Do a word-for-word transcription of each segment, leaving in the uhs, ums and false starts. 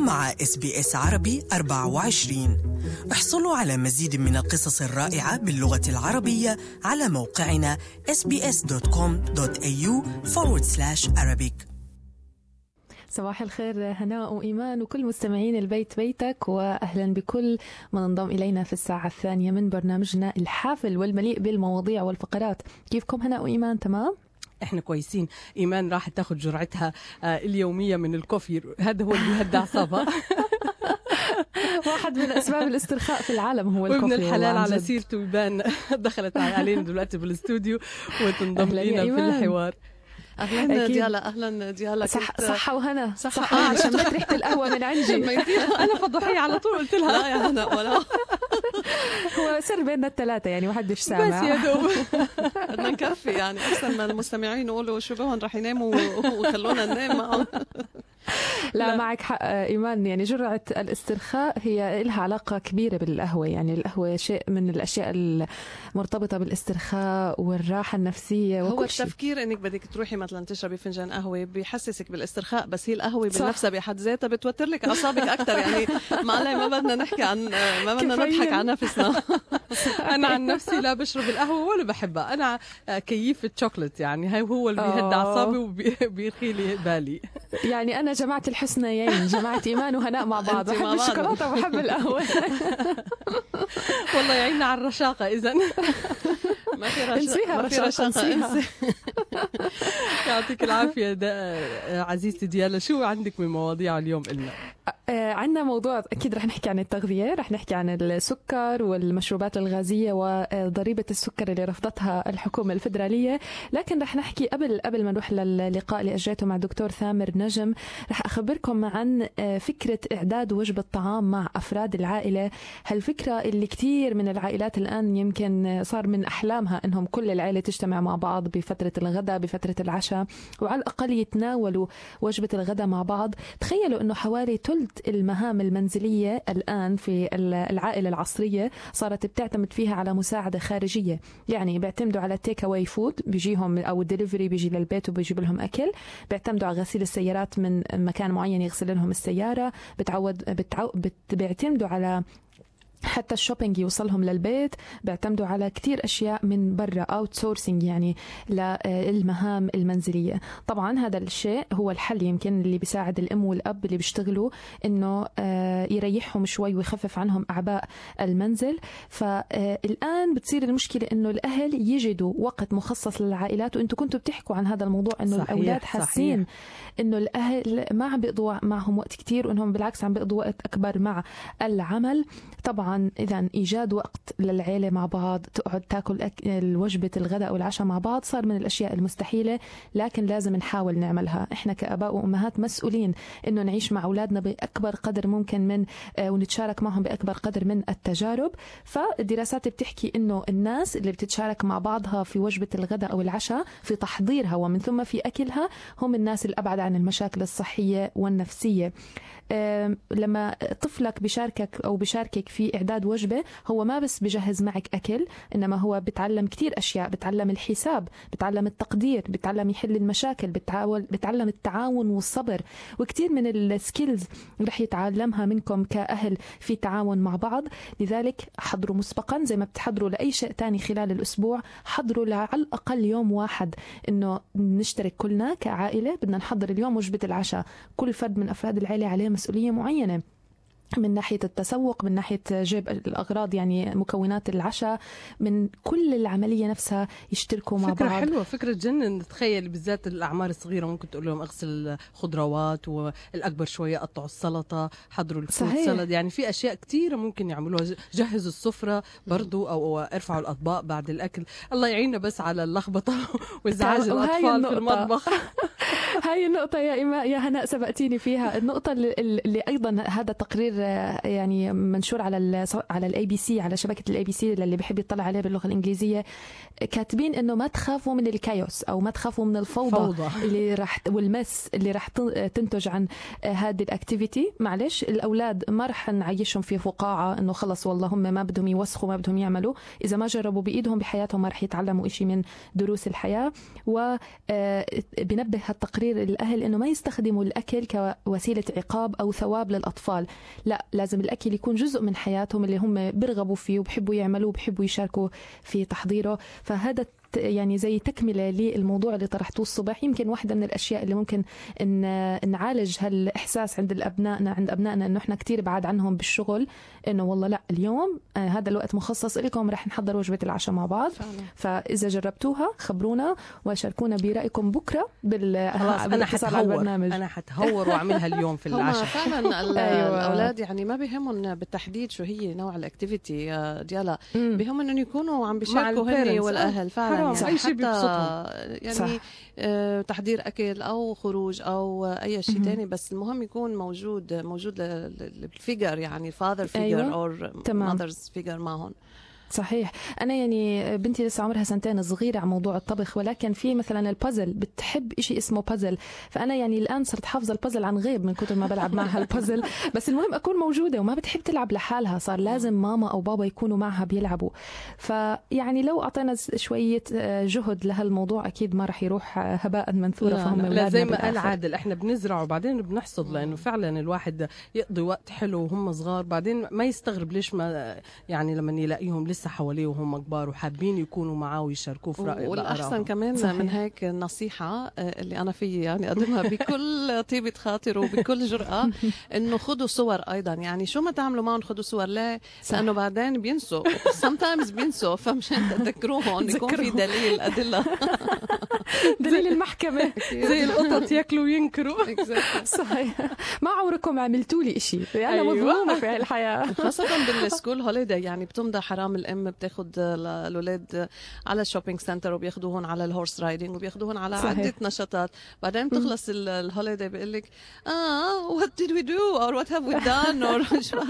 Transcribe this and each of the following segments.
مع إس بي إس عربي أربعة وعشرين. احصلوا على مزيد من القصص الرائعة باللغة العربية على موقعنا إس بي إس دوت كوم دوت إيه يو فورورد سلاش أرابيك. صباح الخير هناء وإيمان وكل مستمعين البيت بيتك، وأهلا بكل من انضم إلينا في الساعة الثانية من برنامجنا الحافل والمليء بالمواضيع والفقرات. كيفكم هناء وإيمان؟ تمام؟ احنا كويسين. ايمان راح تاخذ جرعتها اليوميه من الكوفي، هذا هو اللي يهدى اعصابها. واحد من اسباب الاسترخاء في العالم هو الكوفي. وابن الحلال على سيرته يبان دخلت علينا دلوقتي بالاستوديو وتنضم لنا في الحوار. اهلا ديالا. اهلا ديالا. صح صحه وهنا. صحه آه عشان ما ريحه القهوه من عندي. انا فضحيه على طول قلت لها لا يا هنا ولا هو سر بيننا الثلاثه يعني محدش سامع بس يا دوب. بدنا نكفي يعني احسن ما المستمعين يقولوا شو بهون رح يناموا وخلونا ننام معهم. لا, لا معك حق إيمان، يعني جرعة الاسترخاء هي لها علاقة كبيرة بالقهوة. يعني القهوة شيء من الأشياء المرتبطة بالاسترخاء والراحة النفسية. هو التفكير إنك بدك تروحي مثلا تشربي فنجان قهوة بيحسسك بالاسترخاء، بس هي القهوة بنفسها بحد ذاتها بتوتر لك أعصابك أكتر. يعني معلي ما بدنا نحكي عن ما بدنا نضحك عن نفسنا. أنا عن نفسي لا بشرب القهوة ولا بحبها، أنا كيف الشوكولات يعني هاي هو اللي بيهدى أعصابي وبيرخي لي بالي. يعني أنا جماعة الحسنيين، جماعة إيمان وهناء مع بعض، بحب الشوكولاتة وبحب القهوة. والله يعيننا على الرشاقة. إذن ما في رشاقة، ما في رشاقة. يعطيك العافية عزيزتي ديالا. شو عندك من مواضيع اليوم إلنا؟ عندنا موضوع أكيد رح نحكي عن التغذية، رح نحكي عن السكر والمشروبات الغازية وضريبة السكر اللي رفضتها الحكومة الفدرالية. لكن رح نحكي قبل قبل ما نروح للقاء اللي أجريته مع دكتور ثامر نجم، رح أخبركم عن فكرة إعداد وجبة طعام مع أفراد العائلة. هالفكرة اللي كتير من العائلات الآن يمكن صار من أحلامها إنهم كل العائلة تجتمع مع بعض بفترة الغداء بفترة العشاء، وعلى الأقل يتناولوا وجبة الغداء مع بعض. تخيلوا إنه حوالي ثلث المهام المنزلية الآن في العائلة العصرية صارت بتعتمد فيها على مساعدة خارجية. يعني بيعتمدوا على تيك أواي فود، بيجيهم أو الدليفري بيجي للبيت وبيجيب لهم أكل. بيعتمدوا على غسيل السيارات من مكان معين يغسل لهم السيارة. بتعود بتعو بت بيعتمدوا على حتى الشوبينج يوصلهم للبيت. بيعتمدوا على كتير أشياء من برا اوت سورسينج يعني للمهام المنزلية. طبعا هذا الشيء هو الحل يمكن اللي بيساعد الأم والأب اللي بيشتغلوا إنه يريحهم شوي ويخفف عنهم أعباء المنزل. فالآن بتصير المشكلة إنه الأهل يجدوا وقت مخصص للعائلات، وإنتوا كنتوا بتحكوا عن هذا الموضوع إنه صحيح الأولاد حاسين إنه الأهل ما عم بيقضوا معهم وقت كتير، وإنهم بالعكس عم بيقضوا وقت أكبر مع العمل. طبعا إذا إيجاد وقت للعيلة مع بعض تقعد تاكل الوجبة الغداء أو العشاء مع بعض صار من الأشياء المستحيلة، لكن لازم نحاول نعملها. إحنا كأباء وأمهات مسؤولين إنه نعيش مع أولادنا بأكبر قدر ممكن من ونتشارك معهم بأكبر قدر من التجارب. فالدراسات بتحكي إنه الناس اللي بتتشارك مع بعضها في وجبة الغداء أو العشاء في تحضيرها ومن ثم في أكلها هم الناس الأبعد عن المشاكل الصحية والنفسية. لما طفلك بشاركك أو بشاركك في إعداد وجبة، هو ما بس بجهز معك أكل، إنما هو بتعلم كتير أشياء. بتعلم الحساب، بتعلم التقدير، بتعلم يحل المشاكل، بتعاون بتعلم التعاون والصبر، وكتير من السكيلز رح يتعلمها منكم كأهل في تعاون مع بعض. لذلك حضروا مسبقا زي ما بتحضروا لأي شيء تاني خلال الأسبوع، حضروا على الأقل يوم واحد إنه نشترك كلنا كعائلة. بدنا نحضر اليوم وجبة العشاء، كل فرد من أفراد العائلة عليه مسؤولية معينة من ناحية التسوق، من ناحية جيب الأغراض يعني مكونات العشاء، من كل العملية نفسها يشتركوا مع فكرة بعض. فكرة حلوة، فكرة جنن. تخيل بالذات الأعمار الصغيرة ممكن تقول لهم اغسل خضروات، والأكبر شوية قطعوا السلطة، حضروا الفروت سلد. يعني في أشياء كتيرة ممكن يعملوها. جهزوا السفرة برضو أو ارفعوا الأطباق بعد الأكل. الله يعيننا بس على اللخبطة وإزعاج الأطفال في المطبخ. هاي النقطة يا إيمان يا هناء سبقتيني فيها. النقطة اللي, اللي أيضا هذا تقرير يعني منشور على على الاي بي سي، على شبكه الاي بي سي اللي بيحب يطلع عليه باللغه الانجليزيه، كاتبين انه ما تخافوا من الكايوس او ما تخافوا من الفوضى فوضى. اللي راح والمس اللي راح تنتج عن هذه الاكتيفيتي. معلش الأولاد ما رح نعيشهم في فقاعة إنه خلص والله هم ما بدهم يوسخوا ما بدهم يعملوا، إذا ما جربوا بإيدهم بحياتهم ما رح يتعلموا إشي من دروس الحياة. وبنبه التقرير الأهل إنه ما يستخدموا الأكل كوسيلة عقاب أو ثواب للأطفال، لا، لازم الأكل يكون جزء من حياتهم اللي هم بيرغبوا فيه وبحبوا يعملوه وبحبوا يشاركوا في تحضيره. فهذا يعني زي تكملة للموضوع اللي طرحتوه الصبح. يمكن واحدة من الأشياء اللي ممكن إن نعالج هالإحساس عند الأبنائنا عند أبنائنا إنه إحنا كتير بعاد عنهم بالشغل، إنه والله لا اليوم آه هذا الوقت مخصص لكم رح نحضر وجبة العشاء مع بعض فعلا. فإذا جربتوها خبرونا وشاركونا برأيكم بكرة بال خلاص أنا حتهور أنا حتهور وأعملها اليوم في العشاء. فعلا أيوة. الأولاد يعني ما بيهمهم بالتحديد شو هي نوع الأكتيفيتي ديالا، بيهم إنه يكونوا عم بيشاركوا هن والأهل فعلا. يعني أي شيء بيبسطهم، يعني آه تحضير أكل أو خروج أو أي شيء تاني، بس المهم يكون موجود موجود الفيجر يعني father figure أيوة. أو mother's figure معهم. صحيح. أنا يعني بنتي لسه عمرها سنتين صغيرة على موضوع الطبخ، ولكن في مثلا البازل بتحب إشي اسمه بازل، فأنا يعني الآن صرت حافظة البازل عن غيب من كتر ما بلعب معها البازل. بس المهم أكون موجودة وما بتحب تلعب لحالها، صار لازم ماما أو بابا يكونوا معها بيلعبوا. فيعني لو أعطينا شوية جهد لهالموضوع أكيد ما رح يروح هباء منثورا. لا فهم لا زي ما قال عادل إحنا بنزرع وبعدين بنحصد، لأنه فعلا الواحد يقضي وقت حلو وهم صغار، بعدين ما يستغرب ليش ما يعني لما يلاقيهم لسه حواليه وهم كبار وحابين يكونوا معاه ويشاركوه في رأيه. والأحسن كمان صحيح. من هيك النصيحة اللي أنا فيه يعني أقدمها بكل طيبة خاطر وبكل جرأة إنه خدوا صور أيضا. يعني شو ما تعملوا معهم خدوا صور، ليه؟ لأنه بعدين بينسوا sometimes بينسوا، فمشان تذكروهم يكون في دليل أدلة دليل المحكمة زي القطط ياكلوا وينكروا. صحيح. ما عمركم عملتوا لي إشي، أنا مظلومة في الحياة. خاصة بالسكول هوليداي يعني بتمضى حرام الأم بتاخد الأولاد على الشوبينج سنتر وبياخدوهن على الهورس رايدنج وبياخدوهن على صحيح. عدة نشاطات. بعدين بتخلص الهوليداي بيقول لك آه what did we do or what have we done or شو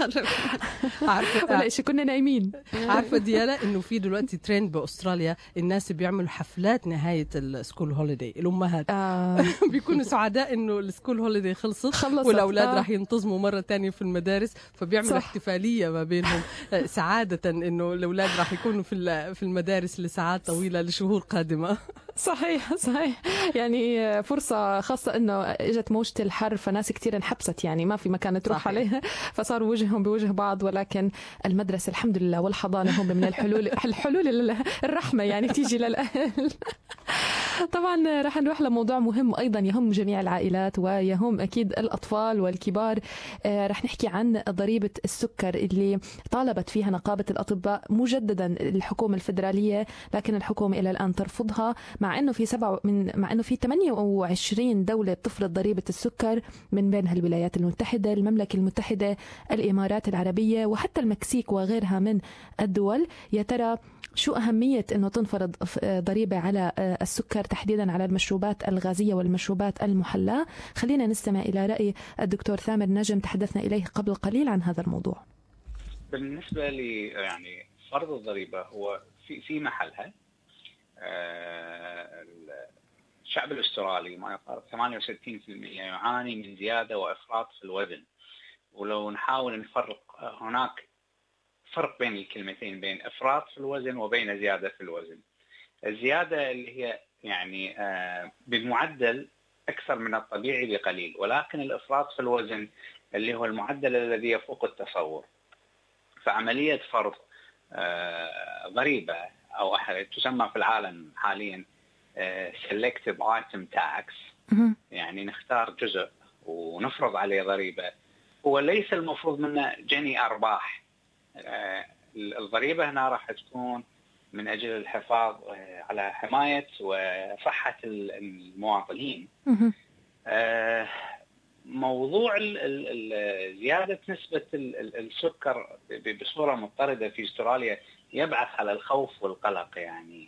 عارفة ولا إيش كنا نايمين. عارفة ديالا إنه في دلوقتي ترند بأستراليا الناس بيعملوا حفلات نهاية السكول هوليداي. الأمهات آه. بيكونوا سعداء إنه السكول هوليداي خلصت, خلصت والأولاد آه. راح ينتظموا مرة تانية في المدارس، فبيعملوا احتفالية ما بينهم سعادة إنه الأولاد راح يكونوا في في المدارس لساعات طويلة لشهور قادمة. صحيح صحيح. يعني فرصة خاصة إنه إجت موجة الحر فناس كتير انحبست، يعني ما في مكان تروح عليها، فصاروا وجههم بوجه بعض. ولكن المدرسة الحمد لله والحضانة هم من الحلول الحلول الرحمة يعني تيجي للأهل. طبعا راح نروح لموضوع مهم أيضا يهم جميع العائلات ويهم أكيد الأطفال والكبار. آه راح نحكي عن ضريبة السكر اللي طالبت فيها نقابة الأطباء مجددا الحكومة الفيدرالية، لكن الحكومة إلى الآن ترفضها، مع إنه في سبعة من مع إنه في ثمانية وعشرين دولة تفرض ضريبة السكر، من بينها الولايات المتحدة، المملكة المتحدة، الإمارات العربية وحتى المكسيك وغيرها من الدول. يا ترى شو أهمية أنه تنفرض ضريبة على السكر تحديدا على المشروبات الغازية والمشروبات المحلاة؟ خلينا نستمع إلى رأي الدكتور ثامر نجم تحدثنا إليه قبل قليل عن هذا الموضوع. بالنسبة لي يعني فرض الضريبة هو في في محلها. الشعب الأسترالي ما يقارب ثمانية وستين بالمئة يعاني من زيادة وإفراط في الوزن، ولو نحاول نفرق هناك فرق بين الكلمتين، بين إفراط في الوزن وبين زيادة في الوزن. الزيادة اللي هي يعني بمعدل أكثر من الطبيعي بقليل، ولكن الإفراط في الوزن اللي هو المعدل الذي يفوق التصور. فعملية فرض ضريبة أو تسمى في العالم حاليا selective item tax، يعني نختار جزء ونفرض عليه ضريبة، هو ليس المفروض منه جني أرباح. الضريبة هنا راح تكون من أجل الحفاظ على حماية وصحة المواطنين. موضوع زيادة نسبة السكر بصورة مضطردة في أستراليا يبعث على الخوف والقلق. يعني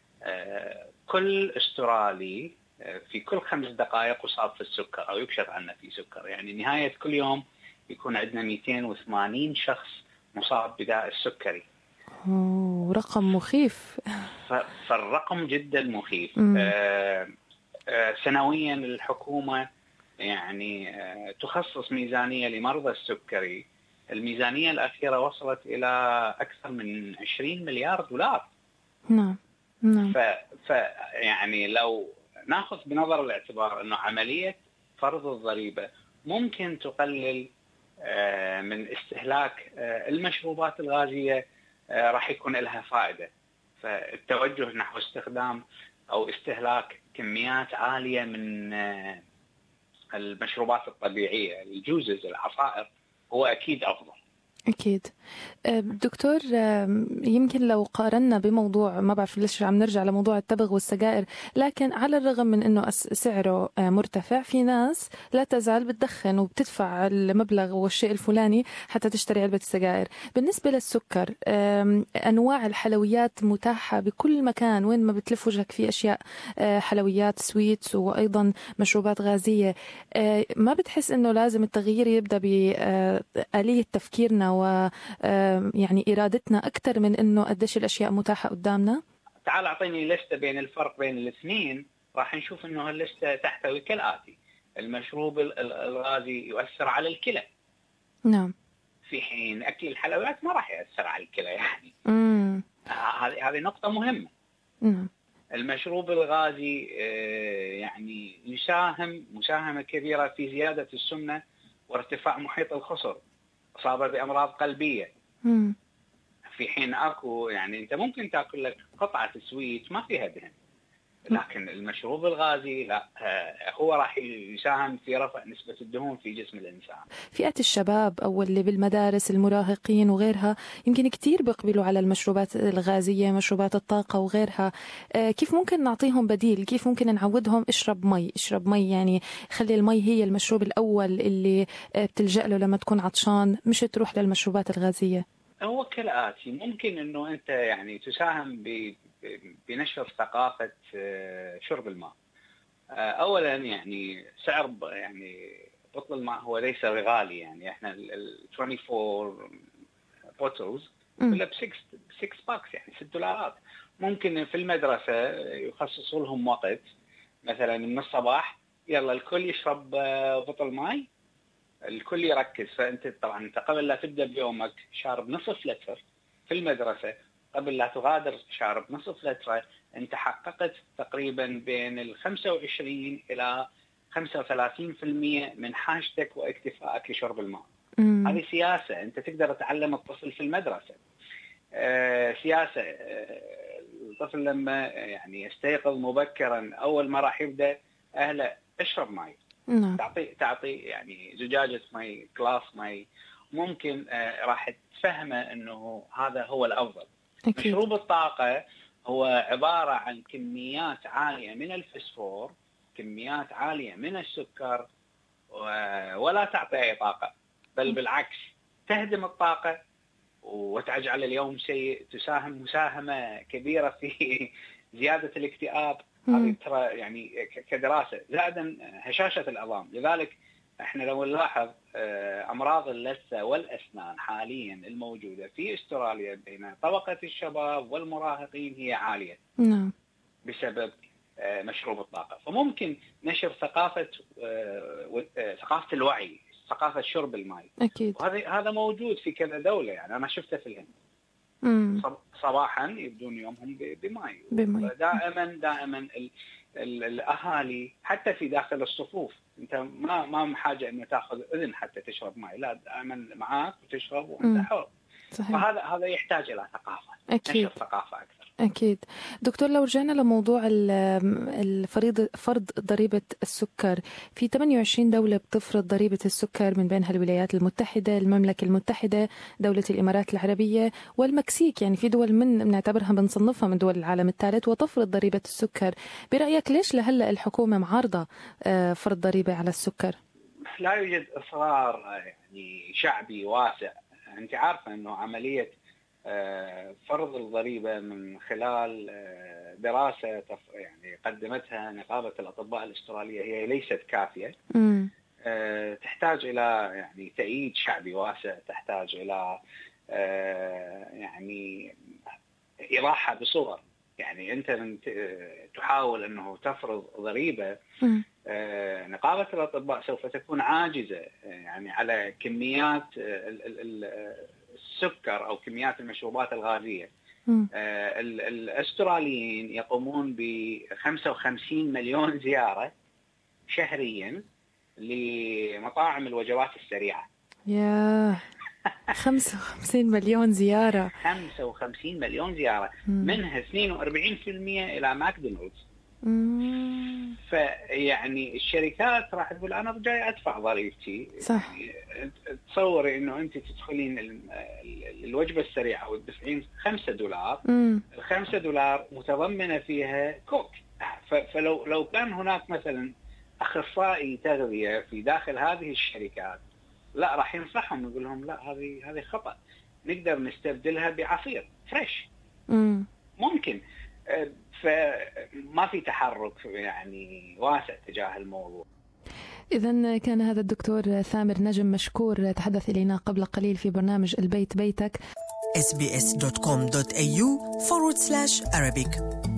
كل أسترالي في كل خمس دقائق يصاب في السكر أو يكشف عنه في سكر، يعني نهاية كل يوم يكون عندنا مئتين وثمانين شخص مصاب بداء السكري. أوه، رقم مخيف. فالرقم جدا مخيف. آه آه سنويا الحكومة يعني آه تخصص ميزانية لمرضى السكري. الميزانية الأخيرة وصلت إلى أكثر من عشرين مليار دولار. نعم نعم. ف يعني لو ناخذ بنظر الاعتبار أنه عملية فرض الضريبة ممكن تقلل من استهلاك المشروبات الغازية، راح يكون لها فائدة. فالتوجه نحو استخدام أو استهلاك كميات عالية من المشروبات الطبيعية، الجوزز، العصائر، هو أكيد أفضل. أكيد. دكتور، يمكن لو قارنا بموضوع، ما بعرف ليش عم نرجع لموضوع التبغ والسجائر، لكن على الرغم من أنه سعره مرتفع في ناس لا تزال بتدخن وبتدفع المبلغ والشيء الفلاني حتى تشتري علبة السجائر. بالنسبة للسكر، أنواع الحلويات متاحة بكل مكان، وين ما بتلف وجهك في أشياء حلويات سويتس وأيضا مشروبات غازية. ما بتحس أنه لازم التغيير يبدأ بآلية تفكيرنا و يعني إرادتنا أكثر من إنه قديش الأشياء متاحة قدامنا؟ تعال أعطيني لستة بين الفرق بين الاثنين، راح نشوف إنه اللستة تحتوي كالآتي: المشروب الغازي يؤثر على الكلى. نعم. في حين أكل الحلويات ما راح يؤثر على الكلى يعني. امم هذه هذه نقطة مهمة. نعم. المشروب الغازي يعني يساهم مساهمة كبيرة في زيادة السمنة وارتفاع محيط الخصر، إصابة بأمراض قلبية. مم. في حين أكو يعني أنت ممكن تأكل لك قطعة سويت ما فيها دهن، لكن المشروب الغازي لا، هو راح يساهم في رفع نسبة الدهون في جسم الإنسان. فئة الشباب أو اللي بالمدارس، المراهقين وغيرها، يمكن كتير بيقبلوا على المشروبات الغازية، مشروبات الطاقة وغيرها. كيف ممكن نعطيهم بديل؟ كيف ممكن نعودهم اشرب مي، اشرب مي، يعني خلي المي هي المشروب الأول اللي بتلجأ له لما تكون عطشان، مش تروح للمشروبات الغازية؟ هو كالآتي: ممكن أنه أنت يعني تساهم ب بنشر ثقافة شرب الماء. أولا يعني سعر يعني بطل الماء هو ليس غالي، يعني احنا ال أربعة وعشرين بوتلز كلها ب ستة باكس، يعني ستة دولارات. ممكن في المدرسة يخصصوا لهم وقت مثلا من الصباح، يلا الكل يشرب بطل ماء، الكل يركز. فأنت طبعا أنت قبل لا تبدأ بيومك شارب نصف لتر في المدرسة، قبل لا تغادر شارب نصف لتر، أنت حققت تقريبا بين ال خمسة وعشرين إلى خمسة وثلاثين بالمئة من حاجتك واكتفائك لشرب الماء. مم. هذه سياسة أنت تقدر تعلم الطفل في المدرسة. آه سياسة، آه الطفل لما يعني يستيقظ مبكرا أول ما راح يبدأ أهله اشرب ماء. نعم. تعطي تعطي يعني زجاجة ماء، كلاس ماء، ممكن آه راح تفهمه أنه هذا هو الأفضل. أكيد. مشروب الطاقة هو عبارة عن كميات عالية من الفسفور، كميات عالية من السكر، ولا تعطي أي طاقة، بل بالعكس تهدم الطاقة وتجعل اليوم سيء، تساهم مساهمة كبيرة في زيادة الاكتئاب. هذه ترى يعني كدراسة. زائدا هشاشة العظام. لذلك احنا لو نلاحظ امراض اللثة والاسنان حاليا الموجودة في استراليا بين طبقة الشباب والمراهقين هي عالية. نعم. بسبب مشروب الطاقة. فممكن نشر ثقافة ثقافة الوعي، ثقافة شرب الماء. أكيد. وهذا هذا موجود في كذا دولة، يعني أنا شفته في الهند. مم. صباحا يبدون يومهم بماء. بماء. دائما دائما ال ال الأهالي حتى في داخل الصفوف، أنت ما ما حاجة إنه تأخذ إذن حتى تشرب ماء، لا دائما معاك وتشرب وأنت حر. صحيح. فهذا هذا يحتاج إلى ثقافة. أكيد. نشر ثقافة أكثر. أكيد. دكتور، لو رجعنا لموضوع الفريض فرض ضريبة السكر، في ثمانية وعشرين دولة بتفرض ضريبة السكر، من بينها الولايات المتحدة، المملكة المتحدة، دولة الإمارات العربية والمكسيك. يعني في دول من بنعتبرها بنصنفها من دول العالم الثالث وتفرض ضريبة السكر. برأيك ليش لهلا الحكومة معارضة فرض ضريبة على السكر؟ لا يوجد إصرار يعني شعبي واسع. أنت عارفة إنه عملية فرض الضريبة من خلال دراسة يعني قدمتها نقابة الأطباء الأسترالية هي ليست كافية. م. تحتاج إلى يعني تأييد شعبي واسع، تحتاج إلى يعني إيضاحها بصور. يعني أنت من تحاول أنه تفرض ضريبة، نقابة الأطباء سوف تكون عاجزة يعني على كميات السكر أو كميات المشروبات الغازية. الأستراليين يقومون ب خمسة وخمسين مليون زيارة شهريا لمطاعم الوجبات السريعة. يا خمسة وخمسين مليون زيارة. خمسة وخمسين مليون زيارة، منها اثنين وأربعين بالمئة إلى ماكدونالدز. فيعني الشركات راح تقول أنا جاي أدفع ضريبتي. صح. يعني تصوري إنه أنت تدخلين الوجبة السريعة وتدفعين خمسة دولار، الخمسة دولار متضمنة فيها كوك. فلو لو كان هناك مثلا أخصائي تغذية في داخل هذه الشركات، لا راح ينصحهم، يقول لهم لا هذه هذه خطأ، نقدر نستبدلها بعصير فريش. مم. ممكن. فما في تحرك يعني واسع تجاه الموضوع. إذن كان هذا الدكتور ثامر نجم مشكور تحدث إلينا قبل قليل في برنامج البيت بيتك. إس بي إس دوت كوم دوت إيه يو forward slash Arabic